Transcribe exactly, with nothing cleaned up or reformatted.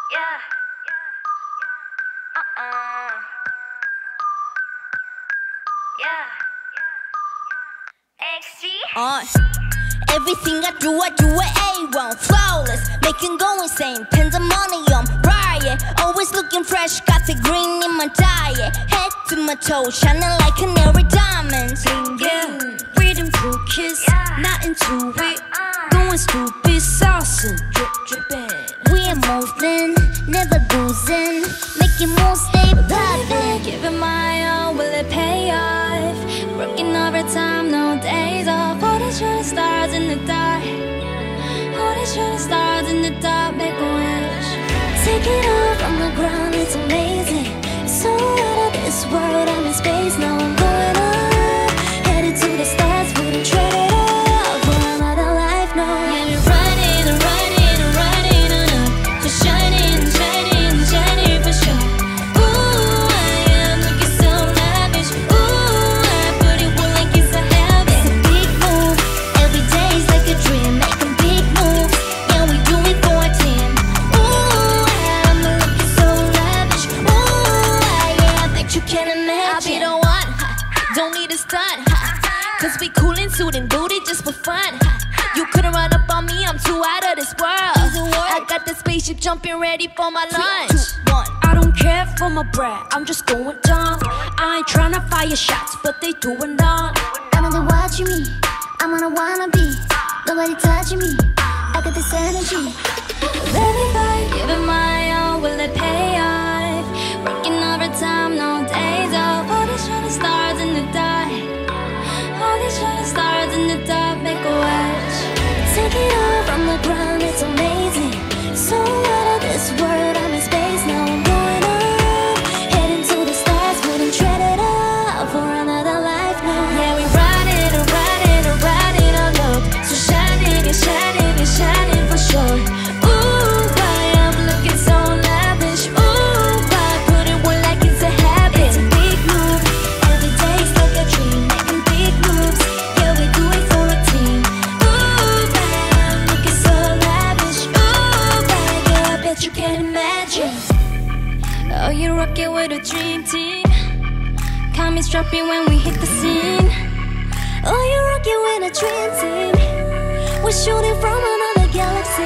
Yeah. Uh-uh. Yeah. X G. Uh, everything I do, I do it A one, flawless, making go insane, pandemonium, riot, always looking fresh, got the green in my diet, head to my toe, shining like canary diamonds. Yeah, reading through kiss, not into it, going stupid, saucing, drip dripping. We are moving, never losing, making moves, stay poppin'. Giving my all, will it pay off? Working overtime, no days off. All these shooting stars in the dark, all these shooting stars in the dark, make a wish. Take it off from the ground, it's amazing. So out of this world, I'm in space, now I'm going up. Headed to the stars, wouldn't trade it all for another life, no. Yeah, we're running, running, running on up. Just shining, shining, shining for sure. Ooh, I am looking so lavish. Ooh, I put it well like it's a habit. It's a big move, every day's like a dream, making big moves, yeah, we do it for a team. Ooh, I'm looking so lavish. Ooh, yeah, I bet you can imagine. I'll be the one, ha, don't need a stunt, ha, cause we coolin', suitin' booty just for fun, ha. You couldn't run up on me, I'm too out of this world. I got the spaceship jumping ready for my lunch. Three, two, one. I don't care for my bread, I'm just going dumb. I ain't tryna fire shots, but they doing none. I know they're watching me, I'm gonna wanna be, nobody touching me, I got this energy. Everybody giving my all, will it pay off? Working overtime, no days off. All these shooting stars in the dark, all these shooting stars in the dark, make a wish. Take it all from the ground, it's amazing. So out of this world, I'm in space, now I'm going up. Heading to the stars, wouldn't trade it all for another life, no. Yeah, we riding and riding and riding on up. So shining and shining and shining for sure. Ooh, I am looking so lavish. Ooh, I put it well like it's a habit. It's a big move, every day's like a dream, making big moves, yeah, we do it for a team. Ooh, I am looking so lavish. Ooh, yeah, I bet you can imagine. Oh, you're rocking with a dream team, call me strapping when we hit the scene. Oh, you're rocking with a dream team, we're shooting from another galaxy.